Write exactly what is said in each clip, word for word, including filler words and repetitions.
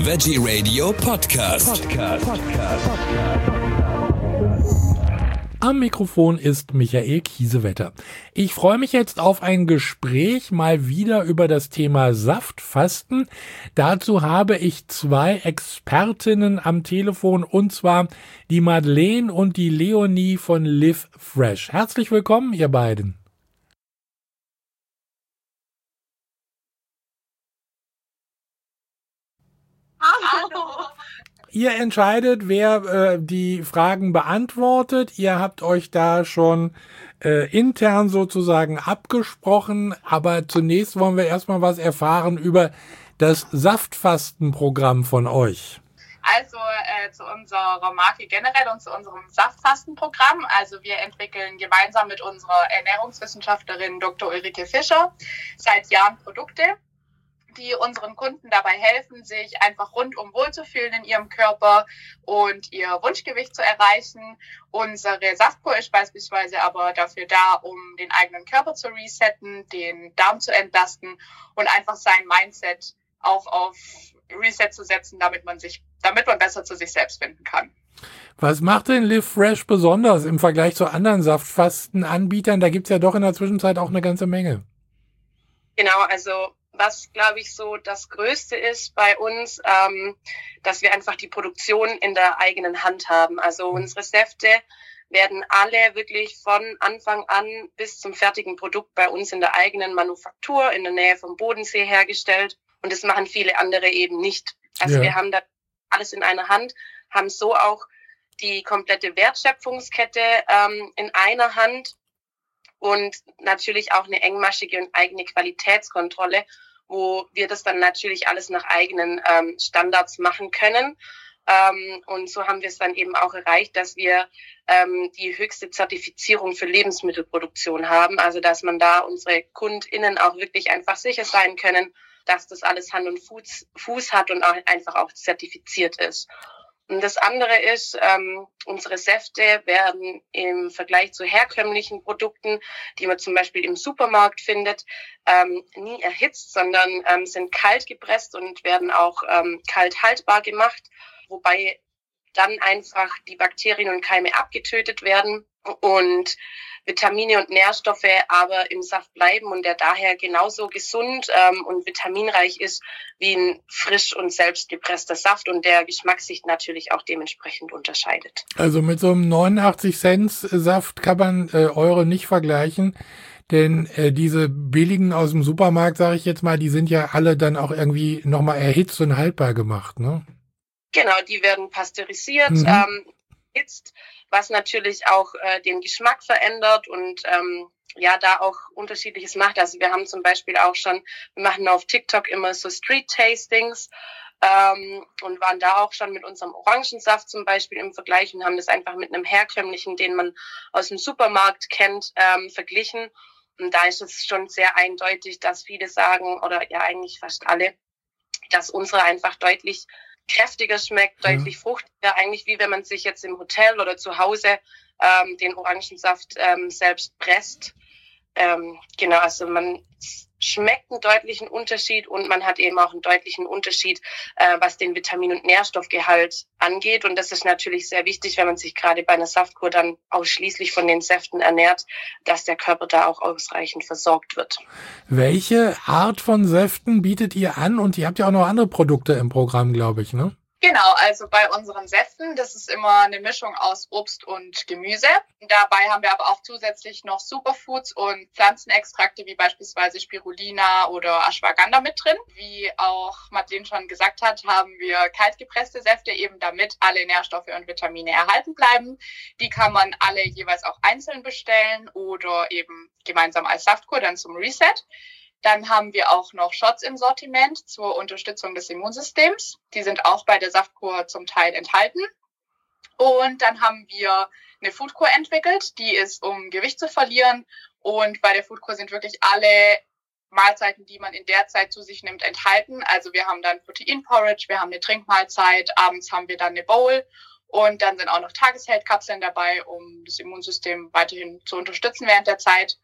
Veggie Radio Podcast. Podcast. Podcast. Am Mikrofon ist Michael Kiesewetter. Ich freue mich jetzt auf ein Gespräch mal wieder über das Thema Saftfasten. Dazu habe ich zwei Expertinnen am Telefon, und zwar die Madeleine und die Leonie von Live Fresh. Herzlich willkommen, ihr beiden. Hallo. Ihr entscheidet, wer äh, die Fragen beantwortet. Ihr habt euch da schon äh, intern sozusagen abgesprochen. Aber zunächst wollen wir erstmal was erfahren über das Saftfastenprogramm von euch. Also äh, zu unserer Marke generell und zu unserem Saftfastenprogramm. Also wir entwickeln gemeinsam mit unserer Ernährungswissenschaftlerin Doktor Ulrike Fischer seit Jahren Produkte, die unseren Kunden dabei helfen, sich einfach rundum wohlzufühlen in ihrem Körper und ihr Wunschgewicht zu erreichen. Unsere Saftkur ist beispielsweise aber dafür da, um den eigenen Körper zu resetten, den Darm zu entlasten und einfach sein Mindset auch auf Reset zu setzen, damit man sich, damit man besser zu sich selbst finden kann. Was macht denn Live Fresh besonders im Vergleich zu anderen Saftfastenanbietern? Da gibt's ja doch in der Zwischenzeit auch eine ganze Menge. Genau, also was, glaube ich, so das Größte ist bei uns, ähm, dass wir einfach die Produktion in der eigenen Hand haben. Also unsere Säfte werden alle wirklich von Anfang an bis zum fertigen Produkt bei uns in der eigenen Manufaktur in der Nähe vom Bodensee hergestellt. Und das machen viele andere eben nicht. Also ja. Wir haben da alles in einer Hand, haben so auch die komplette Wertschöpfungskette ähm, in einer Hand. Und natürlich auch eine engmaschige und eigene Qualitätskontrolle, wo wir das dann natürlich alles nach eigenen ähm, Standards machen können. Ähm, und so haben wir es dann eben auch erreicht, dass wir ähm, die höchste Zertifizierung für Lebensmittelproduktion haben. Also dass man da unsere KundInnen auch wirklich einfach sicher sein können, dass das alles Hand und Fuß, Fuß hat und auch einfach auch zertifiziert ist. Und das andere ist, ähm, unsere Säfte werden im Vergleich zu herkömmlichen Produkten, die man zum Beispiel im Supermarkt findet, ähm, nie erhitzt, sondern ähm, sind kalt gepresst und werden auch ähm, kalt haltbar gemacht, wobei dann einfach die Bakterien und Keime abgetötet werden und Vitamine und Nährstoffe aber im Saft bleiben und der daher genauso gesund ähm, und vitaminreich ist wie ein frisch und selbst gepresster Saft und der Geschmack sich natürlich auch dementsprechend unterscheidet. Also mit so einem neunundachtzig Cent Saft kann man äh, eure nicht vergleichen, denn äh, diese billigen aus dem Supermarkt, sage ich jetzt mal, die sind ja alle dann auch irgendwie nochmal erhitzt und haltbar gemacht, ne? Genau, die werden pasteurisiert, mhm. ähm, erhitzt, was natürlich auch äh, den Geschmack verändert und ähm, ja, da auch Unterschiedliches macht. Also wir haben zum Beispiel auch schon, wir machen auf TikTok immer so Street-Tastings ähm, und waren da auch schon mit unserem Orangensaft zum Beispiel im Vergleich und haben das einfach mit einem herkömmlichen, den man aus dem Supermarkt kennt, ähm, verglichen. Und da ist es schon sehr eindeutig, dass viele sagen, oder ja eigentlich fast alle, dass unsere einfach deutlich kräftiger schmeckt, deutlich fruchtiger, eigentlich wie wenn man sich jetzt im Hotel oder zu Hause ähm, den Orangensaft ähm, selbst presst. Ähm, genau, also man schmeckt einen deutlichen Unterschied und man hat eben auch einen deutlichen Unterschied, äh, was den Vitamin- und Nährstoffgehalt angeht. Und das ist natürlich sehr wichtig, wenn man sich gerade bei einer Saftkur dann ausschließlich von den Säften ernährt, dass der Körper da auch ausreichend versorgt wird. Welche Art von Säften bietet ihr an? Und ihr habt ja auch noch andere Produkte im Programm, glaube ich, ne? Genau, also bei unseren Säften, das ist immer eine Mischung aus Obst und Gemüse. Dabei haben wir aber auch zusätzlich noch Superfoods und Pflanzenextrakte wie beispielsweise Spirulina oder Ashwagandha mit drin. Wie auch Madeleine schon gesagt hat, haben wir kaltgepresste Säfte, eben damit alle Nährstoffe und Vitamine erhalten bleiben. Die kann man alle jeweils auch einzeln bestellen oder eben gemeinsam als Saftkur dann zum Reset. Dann haben wir auch noch Shots im Sortiment zur Unterstützung des Immunsystems. Die sind auch bei der Saftkur zum Teil enthalten. Und dann haben wir eine Foodkur entwickelt, die ist, um Gewicht zu verlieren. Und bei der Foodkur sind wirklich alle Mahlzeiten, die man in der Zeit zu sich nimmt, enthalten. Also wir haben dann Proteinporridge, wir haben eine Trinkmahlzeit, abends haben wir dann eine Bowl. Und dann sind auch noch Tagesheldkapseln dabei, um das Immunsystem weiterhin zu unterstützen während der Zeit.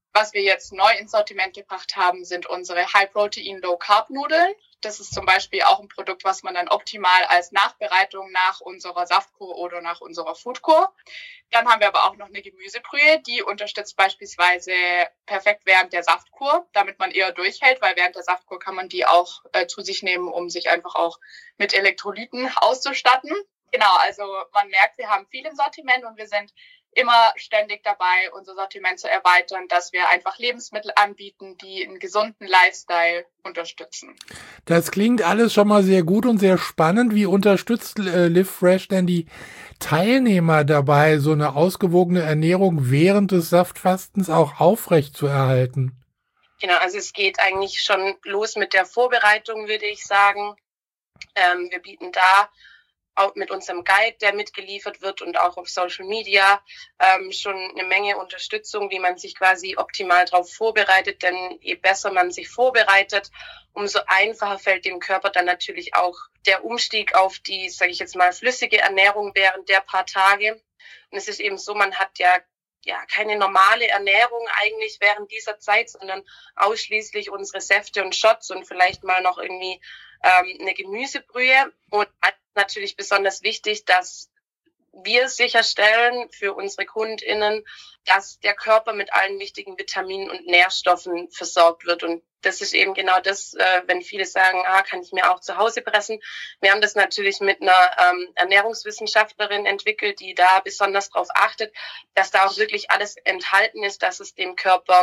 Was wir jetzt neu ins Sortiment gebracht haben, sind unsere High-Protein, Low-Carb-Nudeln. Das ist zum Beispiel auch ein Produkt, was man dann optimal als Nachbereitung nach unserer Saftkur oder nach unserer Foodkur. Dann haben wir aber auch noch eine Gemüsebrühe, die unterstützt beispielsweise perfekt während der Saftkur, damit man eher durchhält, weil während der Saftkur kann man die auch äh, zu sich nehmen, um sich einfach auch mit Elektrolyten auszustatten. Genau, also man merkt, wir haben viel im Sortiment und wir sind immer ständig dabei, unser Sortiment zu erweitern, dass wir einfach Lebensmittel anbieten, die einen gesunden Lifestyle unterstützen. Das klingt alles schon mal sehr gut und sehr spannend. Wie unterstützt äh, LiveFresh denn die Teilnehmer dabei, so eine ausgewogene Ernährung während des Saftfastens auch aufrecht zu erhalten? Genau, also es geht eigentlich schon los mit der Vorbereitung, würde ich sagen. Ähm, wir bieten da auch mit unserem Guide, der mitgeliefert wird und auch auf Social Media ähm, schon eine Menge Unterstützung, wie man sich quasi optimal darauf vorbereitet. Denn je besser man sich vorbereitet, umso einfacher fällt dem Körper dann natürlich auch der Umstieg auf die, sage ich jetzt mal, flüssige Ernährung während der paar Tage. Und es ist eben so, man hat ja ja keine normale Ernährung eigentlich während dieser Zeit, sondern ausschließlich unsere Säfte und Shots und vielleicht mal noch irgendwie ähm, eine Gemüsebrühe. Und natürlich besonders wichtig, dass wir sicherstellen für unsere KundInnen, dass der Körper mit allen wichtigen Vitaminen und Nährstoffen versorgt wird. Und das ist eben genau das, äh, wenn viele sagen, ah, kann ich mir auch zu Hause pressen. Wir haben das natürlich mit einer ähm, Ernährungswissenschaftlerin entwickelt, die da besonders darauf achtet, dass da auch wirklich alles enthalten ist, dass es dem Körper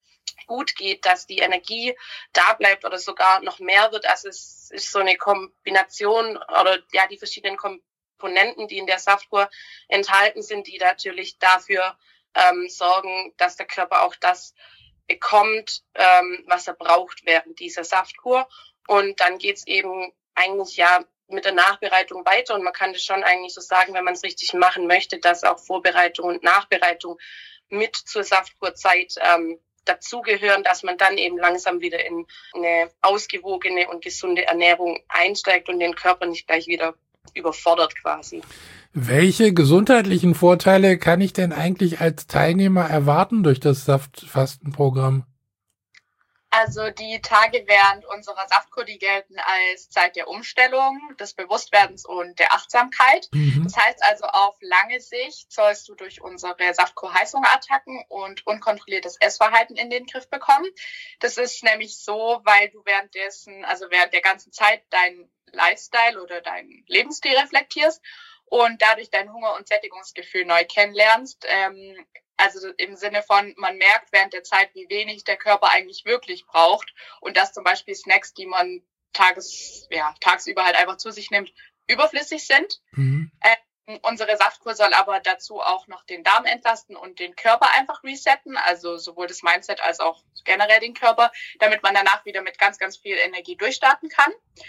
gut geht, dass die Energie da bleibt oder sogar noch mehr wird. Also es ist so eine Kombination oder ja die verschiedenen Komponenten, die in der Saftkur enthalten sind, die natürlich dafür ähm, sorgen, dass der Körper auch das bekommt, ähm, was er braucht während dieser Saftkur. Und dann geht's eben eigentlich ja mit der Nachbereitung weiter und man kann das schon eigentlich so sagen, wenn man es richtig machen möchte, dass auch Vorbereitung und Nachbereitung mit zur Saftkurzeit ähm, dazugehören, dass man dann eben langsam wieder in eine ausgewogene und gesunde Ernährung einsteigt und den Körper nicht gleich wieder überfordert quasi. Welche gesundheitlichen Vorteile kann ich denn eigentlich als Teilnehmer erwarten durch das Saftfastenprogramm? Also die Tage während unserer Saftkur, die gelten als Zeit der Umstellung, des Bewusstwerdens und der Achtsamkeit. Mhm. Das heißt also, auf lange Sicht sollst du durch unsere Saftkur Heißhungerattacken und unkontrolliertes Essverhalten in den Griff bekommen. Das ist nämlich so, weil du währenddessen, also während der ganzen Zeit deinen Lifestyle oder deinen Lebensstil reflektierst und dadurch dein Hunger- und Sättigungsgefühl neu kennenlernst. Ähm, Also im Sinne von, man merkt während der Zeit, wie wenig der Körper eigentlich wirklich braucht und dass zum Beispiel Snacks, die man tages, ja, tagsüber halt einfach zu sich nimmt, überflüssig sind. Mhm. Ähm, unsere Saftkur soll aber dazu auch noch den Darm entlasten und den Körper einfach resetten, also sowohl das Mindset als auch generell den Körper, damit man danach wieder mit ganz, ganz viel Energie durchstarten kann.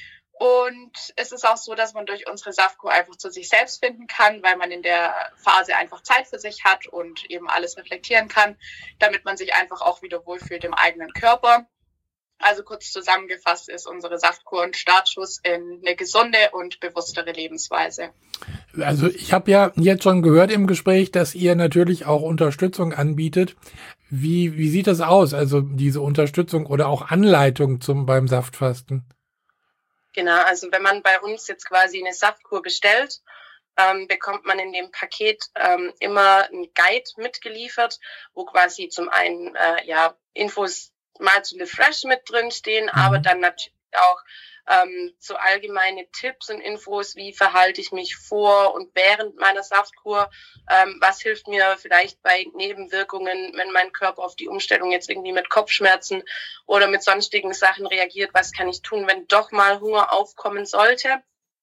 Und es ist auch so, dass man durch unsere Saftkur einfach zu sich selbst finden kann, weil man in der Phase einfach Zeit für sich hat und eben alles reflektieren kann, damit man sich einfach auch wieder wohlfühlt im eigenen Körper. Also kurz zusammengefasst ist unsere Saftkur ein Startschuss in eine gesunde und bewusstere Lebensweise. Also ich habe ja jetzt schon gehört im Gespräch, dass ihr natürlich auch Unterstützung anbietet. Wie, wie sieht das aus, also diese Unterstützung oder auch Anleitung zum beim Saftfasten? Genau, also wenn man bei uns jetzt quasi eine Saftkur bestellt, ähm, bekommt man in dem Paket ähm, immer einen Guide mitgeliefert, wo quasi zum einen äh, ja Infos mal zu LiveFresh mit drin stehen, mhm. aber dann natürlich auch ähm, so allgemeine Tipps und Infos, wie verhalte ich mich vor und während meiner Saftkur, ähm, was hilft mir vielleicht bei Nebenwirkungen, wenn mein Körper auf die Umstellung jetzt irgendwie mit Kopfschmerzen oder mit sonstigen Sachen reagiert, was kann ich tun, wenn doch mal Hunger aufkommen sollte.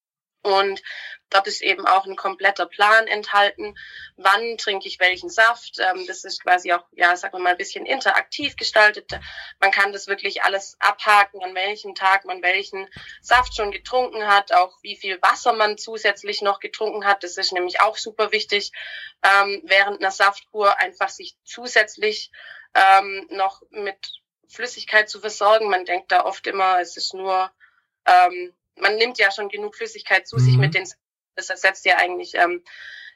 Und dort ist eben auch ein kompletter Plan enthalten, wann trinke ich welchen Saft. Das ist quasi auch, ja, sagen wir mal, ein bisschen interaktiv gestaltet. Man kann das wirklich alles abhaken, an welchem Tag man welchen Saft schon getrunken hat, auch wie viel Wasser man zusätzlich noch getrunken hat. Das ist nämlich auch super wichtig, während einer Saftkur einfach sich zusätzlich noch mit Flüssigkeit zu versorgen. Man denkt da oft immer, es ist nur... man nimmt ja schon genug Flüssigkeit zu sich mhm. mit den, das ersetzt ja eigentlich ähm,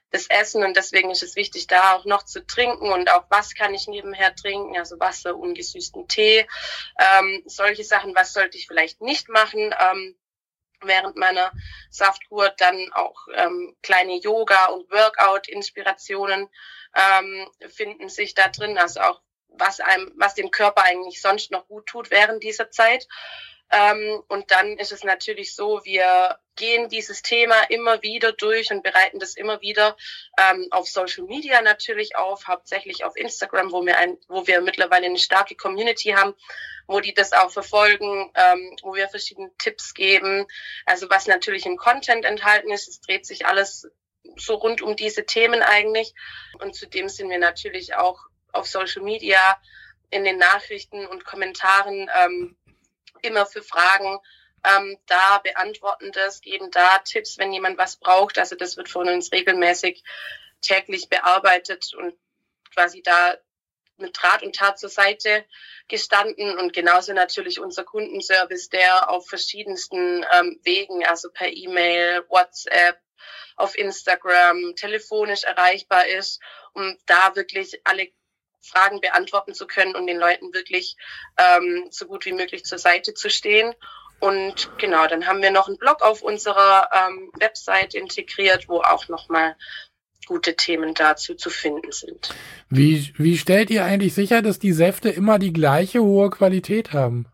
das Essen und deswegen ist es wichtig, da auch noch zu trinken und auch was kann ich nebenher trinken, also Wasser, ungesüßten Tee, ähm, solche Sachen, was sollte ich vielleicht nicht machen ähm, während meiner Saftkur, dann auch ähm, kleine Yoga- und Workout-Inspirationen ähm, finden sich da drin, also auch was einem, was dem Körper eigentlich sonst noch gut tut während dieser Zeit. Ähm, und dann ist es natürlich so, wir gehen dieses Thema immer wieder durch und bereiten das immer wieder ähm, auf Social Media natürlich auf, hauptsächlich auf Instagram, wo wir ein, wo wir mittlerweile eine starke Community haben, wo die das auch verfolgen, ähm, wo wir verschiedene Tipps geben. Also was natürlich im Content enthalten ist, es dreht sich alles so rund um diese Themen eigentlich. Und zudem sind wir natürlich auch auf Social Media in den Nachrichten und Kommentaren ähm, immer für Fragen ähm, da, beantworten das, geben da Tipps, wenn jemand was braucht. Also das wird von uns regelmäßig täglich bearbeitet und quasi da mit Rat und Tat zur Seite gestanden. Und genauso natürlich unser Kundenservice, der auf verschiedensten ähm, Wegen, also per E-Mail, WhatsApp, auf Instagram, telefonisch erreichbar ist, um da wirklich alle Fragen beantworten zu können und den Leuten wirklich ähm, so gut wie möglich zur Seite zu stehen. Und genau, dann haben wir noch einen Blog auf unserer ähm, Website integriert, wo auch nochmal gute Themen dazu zu finden sind. Wie, wie stellt ihr eigentlich sicher, dass die Säfte immer die gleiche hohe Qualität haben?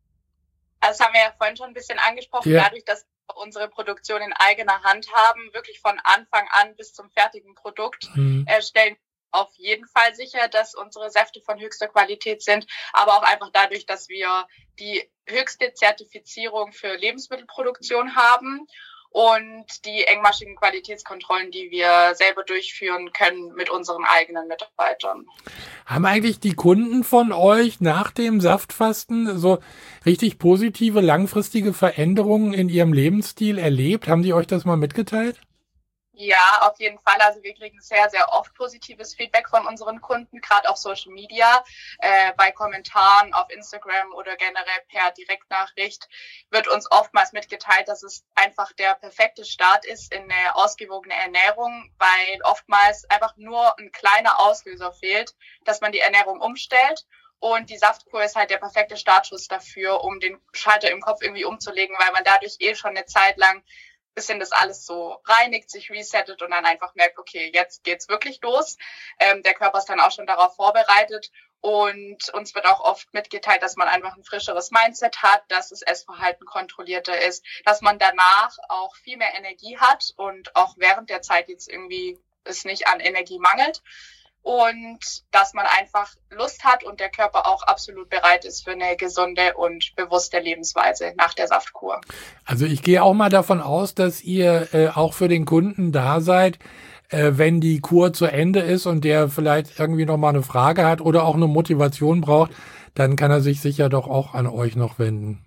Also das haben wir ja vorhin schon ein bisschen angesprochen, ja. Dadurch, dass wir unsere Produktion in eigener Hand haben, wirklich von Anfang an bis zum fertigen Produkt mhm. erstellen, auf jeden Fall sicher, dass unsere Säfte von höchster Qualität sind, aber auch einfach dadurch, dass wir die höchste Zertifizierung für Lebensmittelproduktion haben und die engmaschigen Qualitätskontrollen, die wir selber durchführen können mit unseren eigenen Mitarbeitern. Haben eigentlich die Kunden von euch nach dem Saftfasten so richtig positive, langfristige Veränderungen in ihrem Lebensstil erlebt? Haben die euch das mal mitgeteilt? Ja, auf jeden Fall. Also wir kriegen sehr, sehr oft positives Feedback von unseren Kunden, gerade auf Social Media, äh, bei Kommentaren auf Instagram oder generell per Direktnachricht wird uns oftmals mitgeteilt, dass es einfach der perfekte Start ist in eine ausgewogene Ernährung, weil oftmals einfach nur ein kleiner Auslöser fehlt, dass man die Ernährung umstellt. Und die Saftkur ist halt der perfekte Startschuss dafür, um den Schalter im Kopf irgendwie umzulegen, weil man dadurch eh schon eine Zeit lang bisschen das alles so reinigt, sich resettet und dann einfach merkt, okay, jetzt geht's wirklich los. Ähm, der Körper ist dann auch schon darauf vorbereitet und uns wird auch oft mitgeteilt, dass man einfach ein frischeres Mindset hat, dass das Essverhalten kontrollierter ist, dass man danach auch viel mehr Energie hat und auch während der Zeit jetzt irgendwie es nicht an Energie mangelt. Und dass man einfach Lust hat und der Körper auch absolut bereit ist für eine gesunde und bewusste Lebensweise nach der Saftkur. Also ich gehe auch mal davon aus, dass ihr äh, auch für den Kunden da seid, äh, wenn die Kur zu Ende ist und der vielleicht irgendwie noch mal eine Frage hat oder auch eine Motivation braucht, dann kann er sich sicher doch auch an euch noch wenden.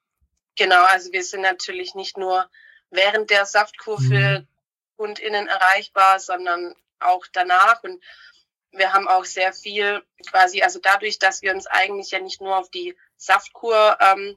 Genau, also wir sind natürlich nicht nur während der Saftkur mhm. für KundInnen erreichbar, sondern auch danach. Und wir haben auch sehr viel quasi, also dadurch, dass wir uns eigentlich ja nicht nur auf die Saftkur ähm,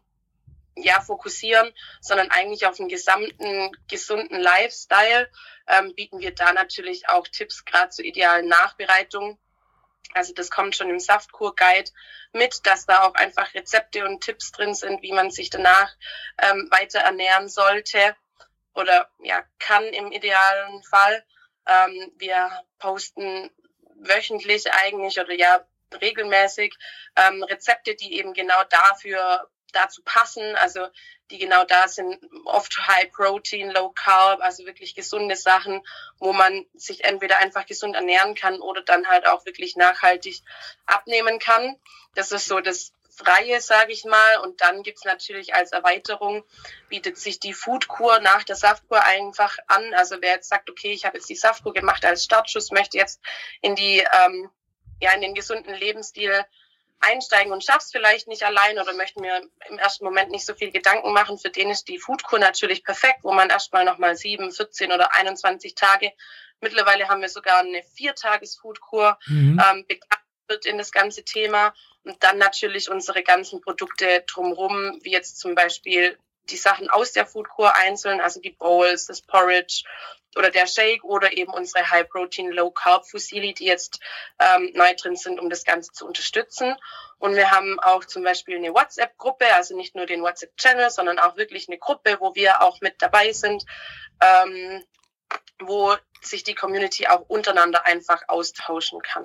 ja fokussieren, sondern eigentlich auf den gesamten gesunden Lifestyle, ähm, bieten wir da natürlich auch Tipps gerade zur idealen Nachbereitung. Also das kommt schon im Saftkur-Guide mit, dass da auch einfach Rezepte und Tipps drin sind, wie man sich danach ähm, weiter ernähren sollte oder ja kann im idealen Fall. Ähm, wir posten wöchentlich eigentlich oder ja regelmäßig ähm, Rezepte, die eben genau dafür dazu passen, also die genau da sind, oft High Protein, Low Carb, also wirklich gesunde Sachen, wo man sich entweder einfach gesund ernähren kann oder dann halt auch wirklich nachhaltig abnehmen kann. Das ist so das Freie, sage ich mal. Und dann gibt's natürlich als Erweiterung, bietet sich die Foodkur nach der Saftkur einfach an. Also wer jetzt sagt, okay, ich habe jetzt die Saftkur gemacht als Startschuss, möchte jetzt in die ähm, ja in den gesunden Lebensstil einsteigen und schaff's vielleicht nicht allein oder möchte mir im ersten Moment nicht so viel Gedanken machen, für den ist die Foodkur natürlich perfekt, wo man erstmal nochmal sieben, vierzehn oder einundzwanzig Tage, mittlerweile haben wir sogar eine Viertages-Foodkur, mhm. ähm, bekannt wird in das ganze Thema. Und dann natürlich unsere ganzen Produkte drumherum, wie jetzt zum Beispiel die Sachen aus der Foodkur einzeln, also die Bowls, das Porridge oder der Shake oder eben unsere High-Protein, Low-Carb-Fusili, die jetzt ähm, neu drin sind, um das Ganze zu unterstützen. Und wir haben auch zum Beispiel eine WhatsApp-Gruppe, also nicht nur den WhatsApp-Channel, sondern auch wirklich eine Gruppe, wo wir auch mit dabei sind, ähm, wo sich die Community auch untereinander einfach austauschen kann.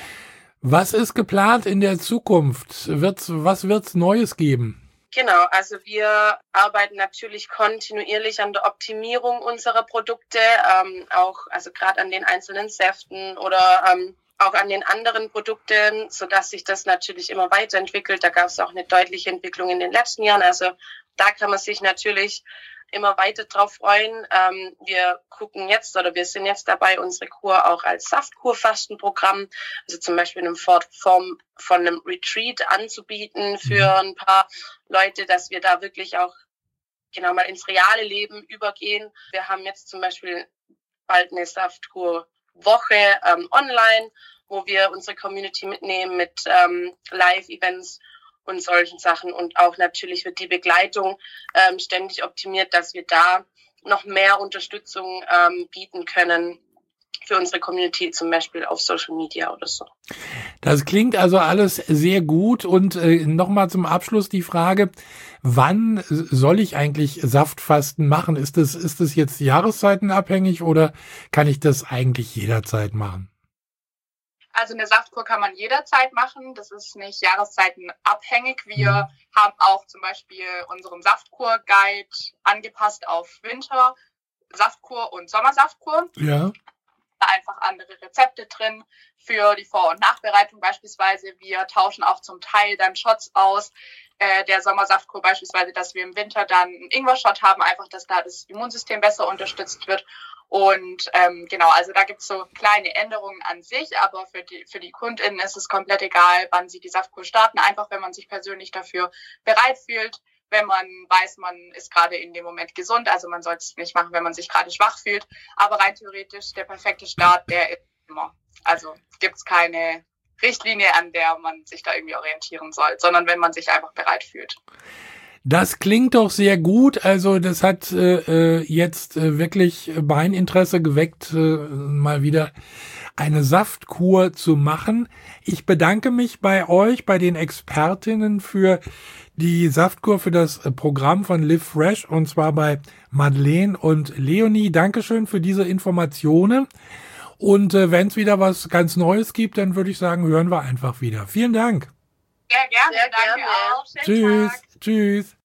Was ist geplant in der Zukunft? Wird's, was wird's Neues geben? Genau, also wir arbeiten natürlich kontinuierlich an der Optimierung unserer Produkte, ähm, auch also gerade an den einzelnen Säften oder ähm, auch an den anderen Produkten, so dass sich das natürlich immer weiterentwickelt. Da gab es auch eine deutliche Entwicklung in den letzten Jahren. Also da kann man sich natürlich immer weiter drauf freuen. Ähm, wir gucken jetzt oder wir sind jetzt dabei, unsere Kur auch als Saftkur-Fastenprogramm, also zum Beispiel in Form von einem Retreat anzubieten für ein paar Leute, dass wir da wirklich auch genau mal ins reale Leben übergehen. Wir haben jetzt zum Beispiel bald eine Saftkur-Woche ähm, online, wo wir unsere Community mitnehmen mit ähm, Live-Events und solchen Sachen. Und auch natürlich wird die Begleitung ähm, ständig optimiert, dass wir da noch mehr Unterstützung ähm, bieten können für unsere Community, zum Beispiel auf Social Media oder so. Das klingt also alles sehr gut. Und äh, nochmal zum Abschluss die Frage, wann soll ich eigentlich Saftfasten machen? Ist das, ist das jetzt jahreszeitenabhängig oder kann ich das eigentlich jederzeit machen? Also eine Saftkur kann man jederzeit machen. Das ist nicht jahreszeitenabhängig. Wir mhm. haben auch zum Beispiel unseren Saftkur-Guide angepasst auf Winter, Saftkur und Sommersaftkur. Ja. Da einfach andere Rezepte drin für die Vor- und Nachbereitung beispielsweise. Wir tauschen auch zum Teil dann Shots aus. Äh, der Sommersaftkur beispielsweise, dass wir im Winter dann einen Ingwer-Shot haben, einfach, dass da das Immunsystem besser unterstützt wird. Und ähm, genau, also da gibt's so kleine Änderungen an sich, aber für die für die KundInnen ist es komplett egal, wann sie die Saftkur starten, einfach wenn man sich persönlich dafür bereit fühlt, wenn man weiß, man ist gerade in dem Moment gesund, also man sollte es nicht machen, wenn man sich gerade schwach fühlt, aber rein theoretisch der perfekte Start, der ist immer. Also gibt's keine Richtlinie, an der man sich da irgendwie orientieren soll, sondern wenn man sich einfach bereit fühlt. Das klingt doch sehr gut. Also das hat äh, jetzt äh, wirklich mein Interesse geweckt, äh, mal wieder eine Saftkur zu machen. Ich bedanke mich bei euch, bei den Expertinnen für die Saftkur, für das äh, Programm von Live Fresh, und zwar bei Madeleine und Leonie. Dankeschön für diese Informationen. Und äh, wenn es wieder was ganz Neues gibt, dann würde ich sagen, hören wir einfach wieder. Vielen Dank. Sehr gerne. Sehr Danke gerne. auch. Tschüss. Tschüss.